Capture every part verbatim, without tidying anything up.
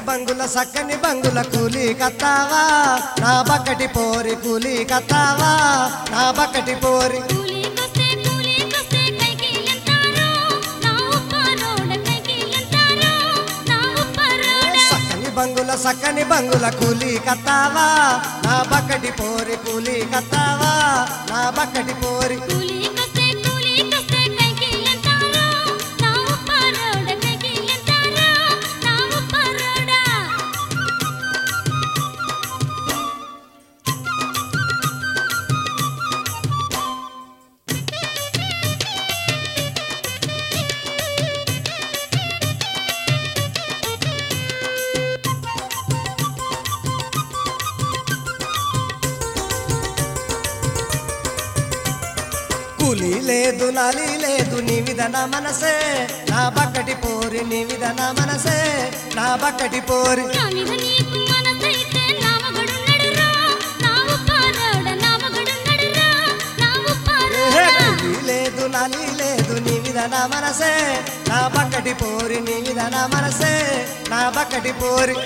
బంగుల సక్కని బంగుల కూలి కత్తావా నా బక్కటి పోరి కూలి కత్తావా నా బక్కటి పోరి సక్కని బంగుల సక్కని బంగుల కూలి కత్తావా నా బక్కటి పోరి కూలి కత్తావా నా బక్కటి పోరి కూలి లేదు నాలి లేదు నీ విధన మనసే నా బక్కటి పోరి నీ విధన మనసే నా బక్కటి పోరి కూలి లేదు నాలి లేదు నీ విధన మనసే నా బక్కటి పోరి నీ విధన మనసే నా బక్కటి పోరి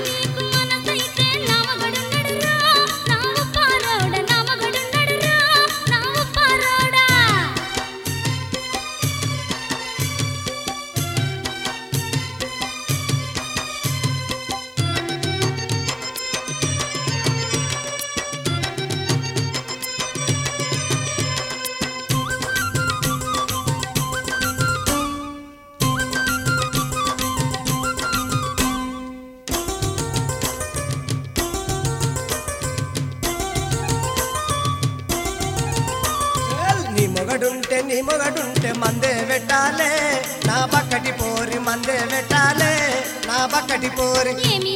నీ మొగడుంటే నీ మొగడుంటే మందే పెట్టాలే నా బక్కటి పోరి మందే పెట్టాలే నా బక్కటి పోరి నీ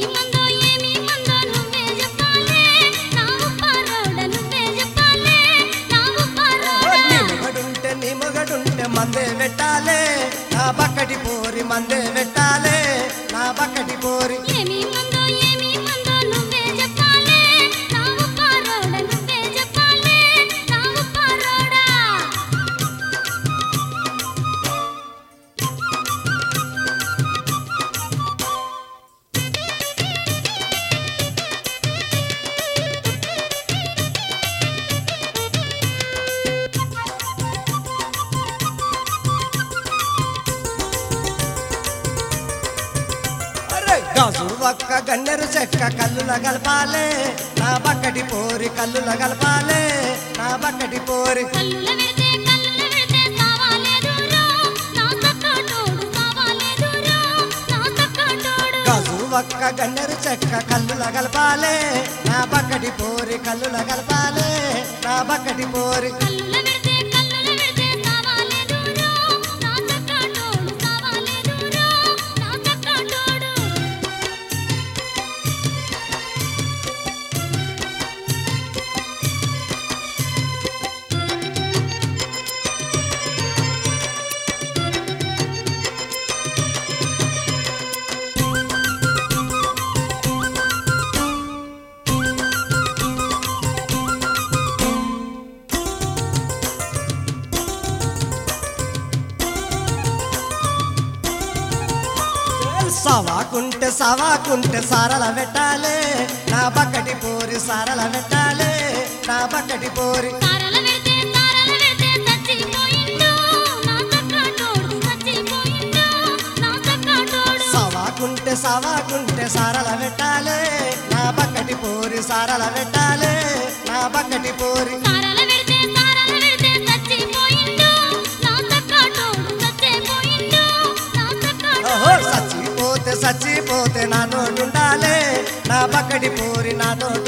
మొగడుంటే నీ మొగడుంటే మందే పెట్టాలే నా బక్కటి పోరి మందే పెట్టాలే నా బక్కటి పోరి గాజు ఒక్క గన్నెరు చెక్క కల్లుల గలపాలే నా బక్కటి పోరి కల్లుల గలపాలే నా బక్కటి పోరి గాజు ఒక్క గన్నెరు చెక్క కల్లుల గలపాలే నా బక్కటి పోరి కల్లుల గలపాలే నా బక్కటి పోరి సవాకుంటే సవాకుంటే సారల పెట్టాలే నా బక్కటి పోరి సారల పెట్టాలే నా బక్కటి పోరి సవాకుంటే సవాకుంటే సారల పెట్టాలే నా బక్కటి పోరి సారల పెట్టాలే నా బక్కటి పోరి సచ్చిపోతే సచ్చిపోతే నా తోడుండాలే నా బక్కటి పోరి నా తోడు